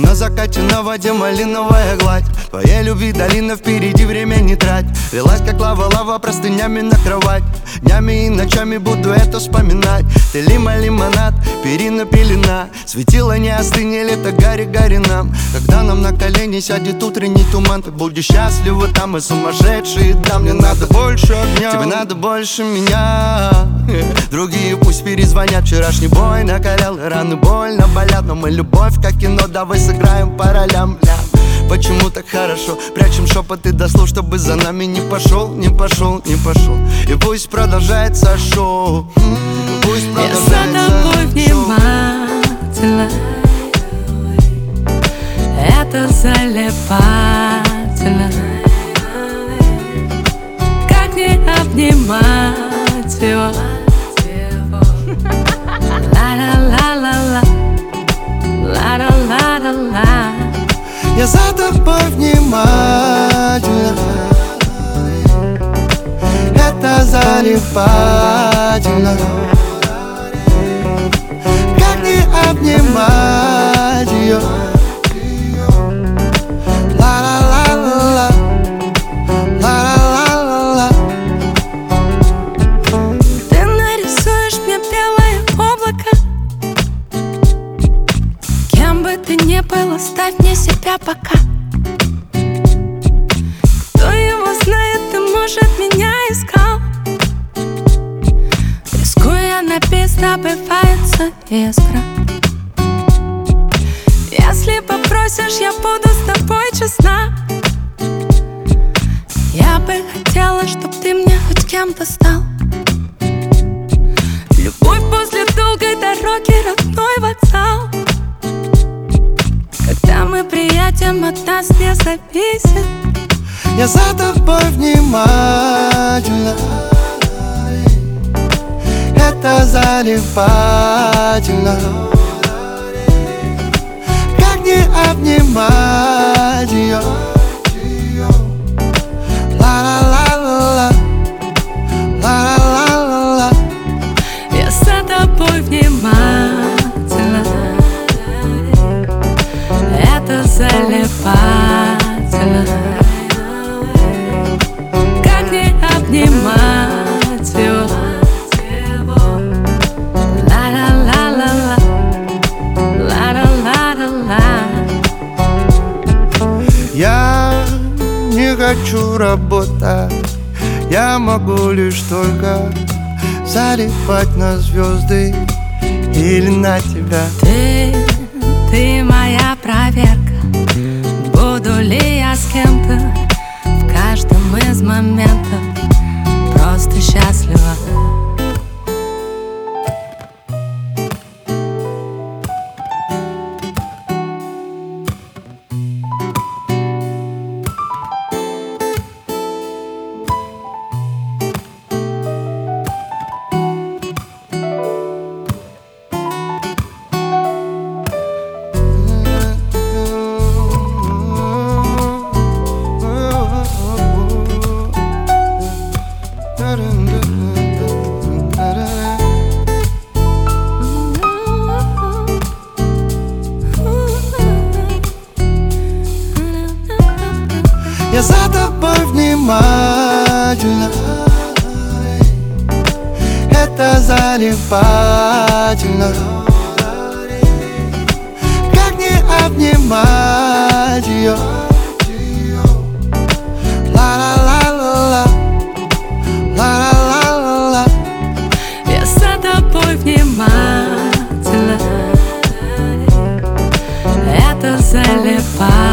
На закате на воде малиновая гладь. Твоей любви долина, впереди время не трать. Велась как лава простынями на кровать. Днями и ночами буду это вспоминать. Ты лимонад, перина пелена. Светило не остынь, лето гори нам. Когда нам на колени сядет утренний туман, ты будешь счастлива там, и сумасшедшие. Да, мне надо больше огня, тебе надо больше меня. Другие пусть перезвонят, вчерашний бой накалял, и раны больно болят. Но мы любовь как кино, давай сыграем по ролям. Почему так хорошо? Прячем шепоты до слов, чтобы за нами не пошел. И пусть продолжается шоу. Пусть продолжается шоу. Я за тобой внимательно. Это залипательно. Как не обнимать его? Ла-ла-ла-ла-ла, ла-ла-ла-ла-ла. Я за тобой внимательно. Это залипательно. Как не обнимать ее? Ла-ла-ла-ла-ла, ла-ла-ла-ла-ла. Ты нарисуешь мне белое облако. Кем бы ты ни был, оставь мне себя пока. Кто его знает, ты, может, меня искал. Рискуя на бис, добывается искра. Если попросишь, я буду с тобой честна. Я бы хотела, чтоб ты мне хоть кем-то стал. Любовь после долгой дороги, родной вокзал. Когда мы приедем, от нас не зависит. Я за тобой внимательно. Это залипательно. Как не обнимать ее? Ла-ла-ла-ла-ла, ла-ла-ла-ла-ла. Я за тобой внимательно. Это залипательно. Как не обнимать его? Ла-ла-ла-ла-ла, ла-ла-ла-ла-ла. Я не хочу работать. Я могу лишь только залипать на звезды или на тебя. Ты моя проверка. Буду ли я с кем-то в каждом из моментов просто счастлива. Я за тобой внимательно. Это залипательно. Как не обнимать ее? Ла-ла-ла-ла-ла, ла-ла-ла-ла-ла. Я за тобой внимательно. Это залипательно.